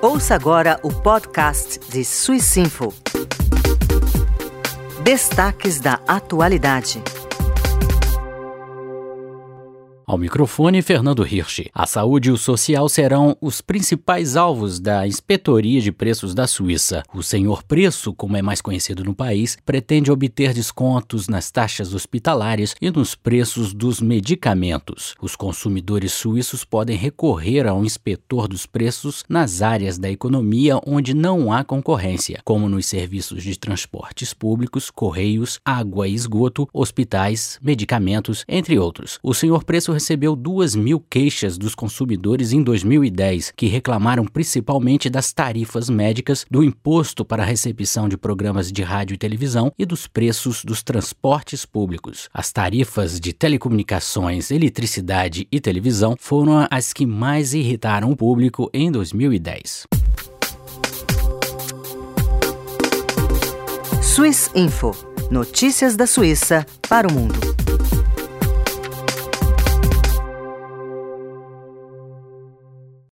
Ouça agora o podcast de Swissinfo. Destaques da atualidade. Ao microfone, Fernando Hirsch. A saúde e o social serão os principais alvos da Inspetoria de Preços da Suíça. O Senhor Preço, como é mais conhecido no país, pretende obter descontos nas taxas hospitalares e nos preços dos medicamentos. Os consumidores suíços podem recorrer ao inspetor dos preços nas áreas da economia onde não há concorrência, como nos serviços de transportes públicos, correios, água e esgoto, hospitais, medicamentos, entre outros. O Senhor Preço recebeu 2.000 queixas dos consumidores em 2010, que reclamaram principalmente das tarifas médicas, do imposto para a recepção de programas de rádio e televisão e dos preços dos transportes públicos. As tarifas de telecomunicações, eletricidade e televisão foram as que mais irritaram o público em 2010. Swissinfo. Notícias da Suíça para o mundo.